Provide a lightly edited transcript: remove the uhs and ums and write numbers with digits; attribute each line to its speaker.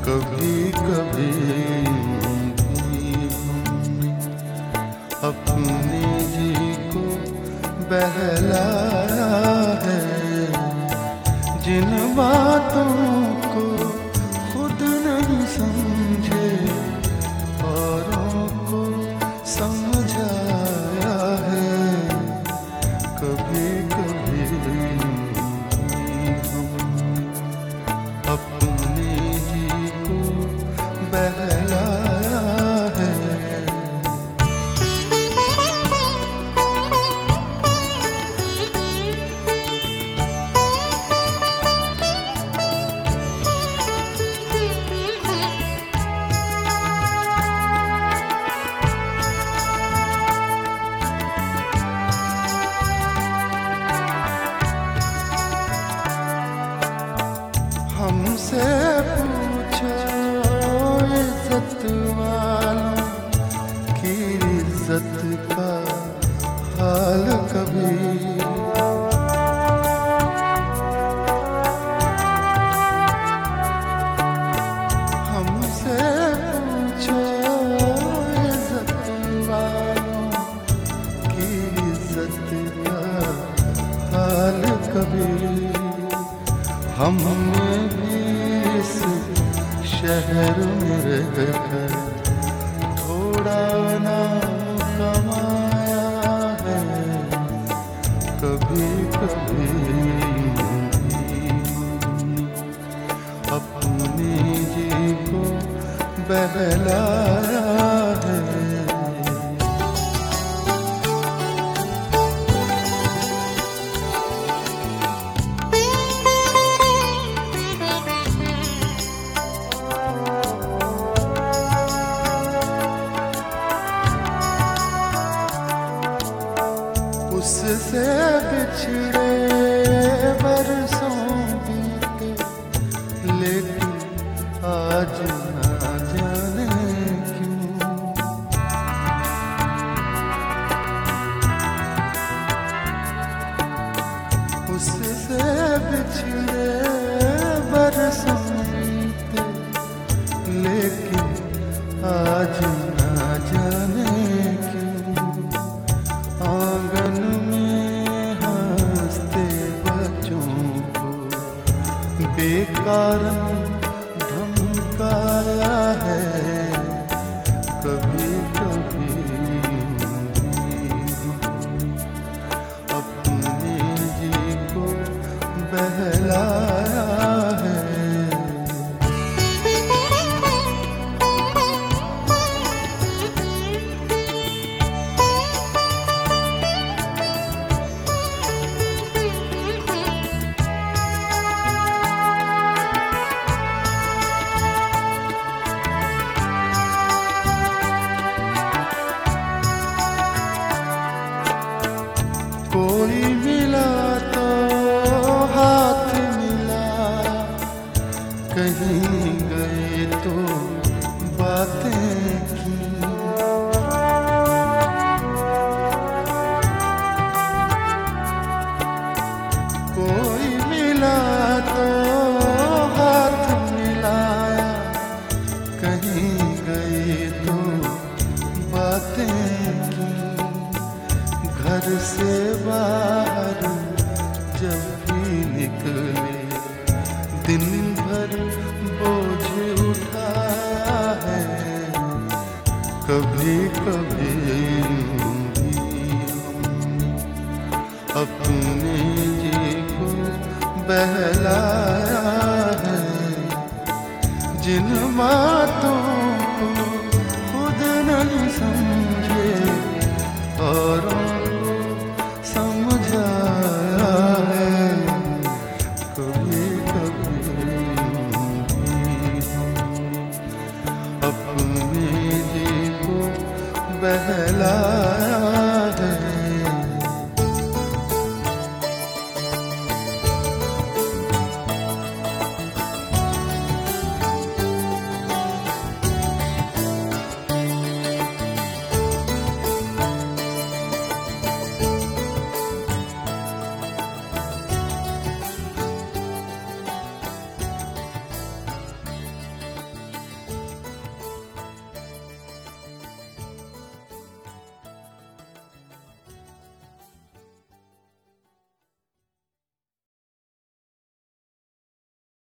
Speaker 1: कभी कभी हमने अपने जी को बहलाया है, जिन बातों को खुद नहीं समझे औरों को समझाया है। कभी कभी हमने अपने जी को बहलाया है। हमसे पूछो इज्जत वालों की इज्जत का हाल कभी। हमसे पूछो इज्जत वालों की इज्जत का हाल कभी। हमने भी इस शहर में रहकर थोड़ा नाम कमाया है। कभी कभी अपने जी को बहलाया है। उससे बिछड़े बरसों बीते, लेकिन आज ना जाने क्यों उससे बिछड़े बरसों बीते, लेकिन आज ना जाने आंगन में हंसते बच्चों को बेकार धमकाया है। कभी कभी अपने जी को बहलाया है। कोई मिला तो हाथ मिलाया, कहीं गए तो बातें की। कोई मिला तो हाथ मिलाया, कहीं गए तो बातें की। घर से बाहर जब भी निकले, दिन भर बोझ उठाया है। कभी कभी अपने जी को बहलाया है, जिन बातों